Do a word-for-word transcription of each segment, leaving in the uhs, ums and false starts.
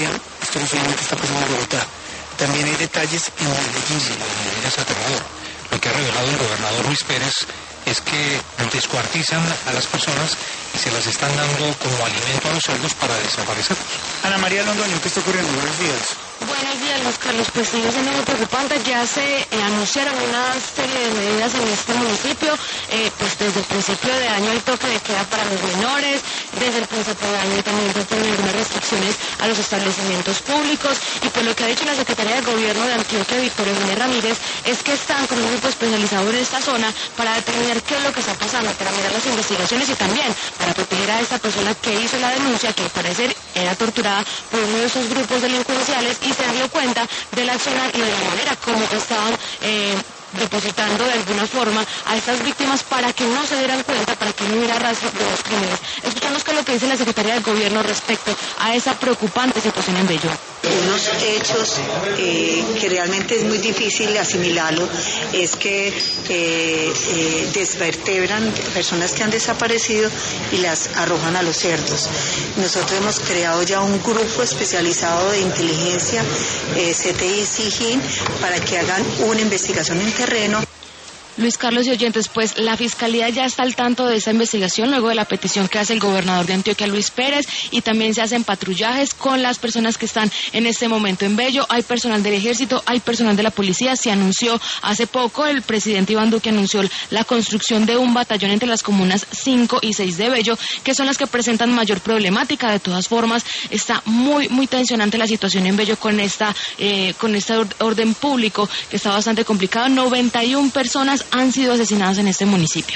Colombia, esto no solamente está pasando en Bogotá, también hay detalles en Medellín. Sí, Medellín es aterrador. Lo que ha revelado el gobernador Luis Pérez es que descuartizan a las personas y se las están dando como alimento a los cerdos para desaparecerlos. Ana María Londoño, ¿qué está ocurriendo? Buenos días. Buenos días, Luis Carlos. Pues sigue siendo muy preocupante. Ya se eh, anunciaron una serie de medidas en este municipio. Eh, pues desde el principio de año el toque de queda para los menores. Desde el principio de año también se tienen algunas restricciones a los establecimientos públicos. Y pues lo que ha dicho la Secretaría de Gobierno de Antioquia, Victoria Eugenia Ramírez, es que están con un grupo especializado en esta zona para determinar qué es lo que está pasando, para mirar las investigaciones y también para proteger a esta persona que hizo la denuncia, que al parecer era torturada por uno de esos grupos delincuenciales, y se dio cuenta de la zona y de la manera como estaban eh, depositando de alguna forma a estas víctimas para que no se dieran cuenta, para que no hubiera rastro de los crímenes. Escuchamos qué es lo que dice la Secretaría del Gobierno respecto a esa preocupante situación en Bello. Unos hechos eh, que realmente es muy difícil asimilarlo, es que eh, eh, desvertebran personas que han desaparecido y las arrojan a los cerdos. Nosotros hemos creado ya un grupo especializado de inteligencia, eh, C T I SIGIN, para que hagan una investigación en terreno. Luis Carlos y oyentes, pues la Fiscalía ya está al tanto de esta investigación luego de la petición que hace el gobernador de Antioquia, Luis Pérez, y también se hacen patrullajes con las personas que están en este momento en Bello. Hay personal del ejército, hay personal de la policía. Se anunció hace poco, el presidente Iván Duque anunció la construcción de un batallón entre las comunas cinco y seis de Bello, que son las que presentan mayor problemática. De todas formas, está muy, muy tensionante la situación en Bello con esta, eh, con este orden público que está bastante complicado. noventa y una personas han sido asesinadas en este municipio.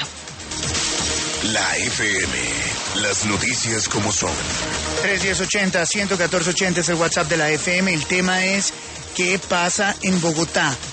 La F M, las noticias como son. tres diez ochenta, ciento catorce ochenta es el WhatsApp de la F M. El tema es: ¿qué pasa en Bogotá?